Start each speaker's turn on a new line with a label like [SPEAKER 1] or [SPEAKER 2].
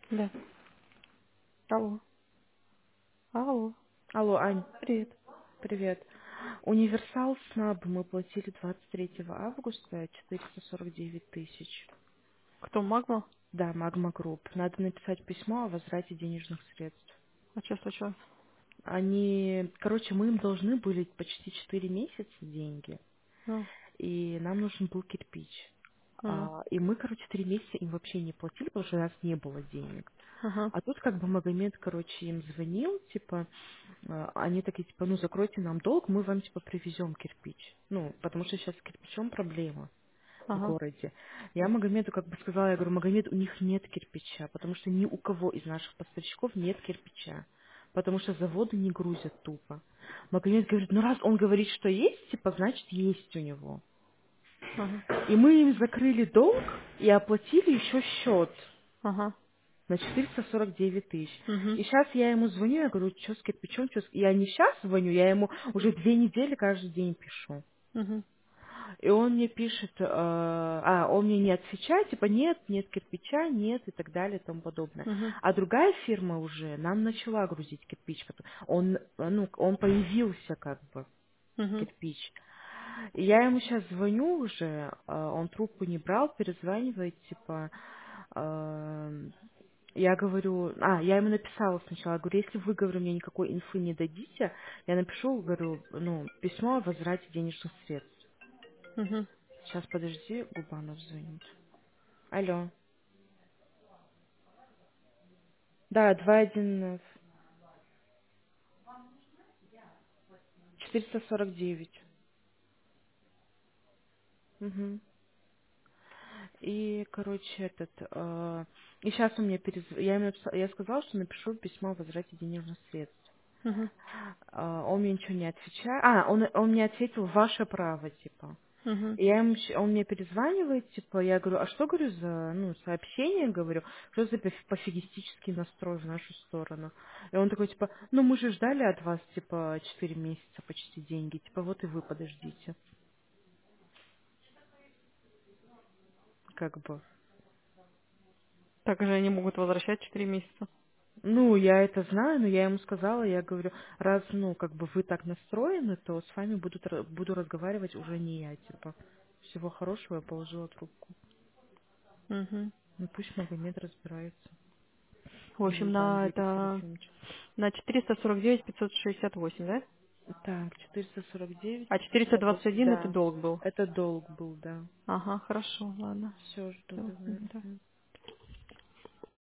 [SPEAKER 1] Да. Алло. Алло.
[SPEAKER 2] Алло, Ань,
[SPEAKER 1] Привет.
[SPEAKER 2] привет. Универсал СНАБ мы платили 23 августа 449 тысяч.
[SPEAKER 1] Кто, Магма?
[SPEAKER 2] Да, Магма Групп. Надо написать письмо о возврате денежных средств.
[SPEAKER 1] А что случилось?
[SPEAKER 2] Мы им должны были почти 4 месяца деньги,
[SPEAKER 1] Ну.
[SPEAKER 2] и нам нужен был кирпич.
[SPEAKER 1] М.
[SPEAKER 2] И мы, 3 месяца им вообще не платили, потому что у нас не было денег.
[SPEAKER 1] Ага.
[SPEAKER 2] А тут Магомед, им звонил, типа, они такие, типа, ну, закройте нам долг, мы вам, типа, привезем кирпич. Ну, потому что сейчас с кирпичом проблема в
[SPEAKER 1] Ага.
[SPEAKER 2] городе. Я Магомеду сказала, я говорю, Магомед, у них нет кирпича, потому что ни у кого из наших поставщиков нет кирпича, потому что заводы не грузят тупо. Магомед говорит, ну, раз он говорит, что есть, типа, значит, есть у него.
[SPEAKER 1] Ага.
[SPEAKER 2] И мы им закрыли долг и оплатили еще счет
[SPEAKER 1] Ага.
[SPEAKER 2] на 449 тысяч.
[SPEAKER 1] Угу.
[SPEAKER 2] И сейчас я ему звоню, я говорю, что с кирпичом, чё с... Я не сейчас звоню, я ему уже 2 недели каждый день пишу.
[SPEAKER 1] Угу.
[SPEAKER 2] И он мне пишет, он мне не отвечает, типа, нет кирпича, нет и так далее и тому подобное.
[SPEAKER 1] Угу.
[SPEAKER 2] А другая фирма уже нам начала грузить кирпич. Он появился
[SPEAKER 1] Угу.
[SPEAKER 2] кирпич. И я ему сейчас звоню уже, он трубку не брал, перезванивает, типа, я говорю, я ему написала сначала, говорю, если вы, говорю, мне никакой инфы не дадите, я напишу, говорю, ну, письмо о возврате денежных средств.
[SPEAKER 1] Угу.
[SPEAKER 2] Сейчас, подожди, Губанов звонит. Алло. Да, 21 449. Угу. И, и сейчас он мне я ему я сказала, что напишу письмо о возврате денежных средств.
[SPEAKER 1] Угу.
[SPEAKER 2] Он мне ничего не отвечает. Он мне ответил, ваше право, типа.
[SPEAKER 1] Угу.
[SPEAKER 2] И он мне перезванивает, типа, я говорю, а что, говорю, за, ну, сообщение, говорю, что за пофигистический настрой в нашу сторону? И он такой, типа, ну, мы же ждали от вас, типа, 4 месяца почти деньги, типа, вот и вы подождите, как бы.
[SPEAKER 1] Так же они могут возвращать 4 месяца.
[SPEAKER 2] Ну, я это знаю, но я ему сказала, я говорю, раз, ну, вы так настроены, то с вами буду разговаривать уже не я, типа. Всего хорошего, я положила трубку.
[SPEAKER 1] Угу.
[SPEAKER 2] Ну, пусть Магомед разбирается.
[SPEAKER 1] В
[SPEAKER 2] Или
[SPEAKER 1] общем,
[SPEAKER 2] там
[SPEAKER 1] на
[SPEAKER 2] Юрий
[SPEAKER 1] это
[SPEAKER 2] Серафимович.
[SPEAKER 1] на 449 568, да?
[SPEAKER 2] Так, 449,
[SPEAKER 1] А 421 это
[SPEAKER 2] да.
[SPEAKER 1] долг был.
[SPEAKER 2] Это долг был, да.
[SPEAKER 1] Ага, хорошо, ладно.
[SPEAKER 2] Все, жду,
[SPEAKER 1] Всё.
[SPEAKER 2] давай.
[SPEAKER 1] Мгм, да.
[SPEAKER 2] Мгм.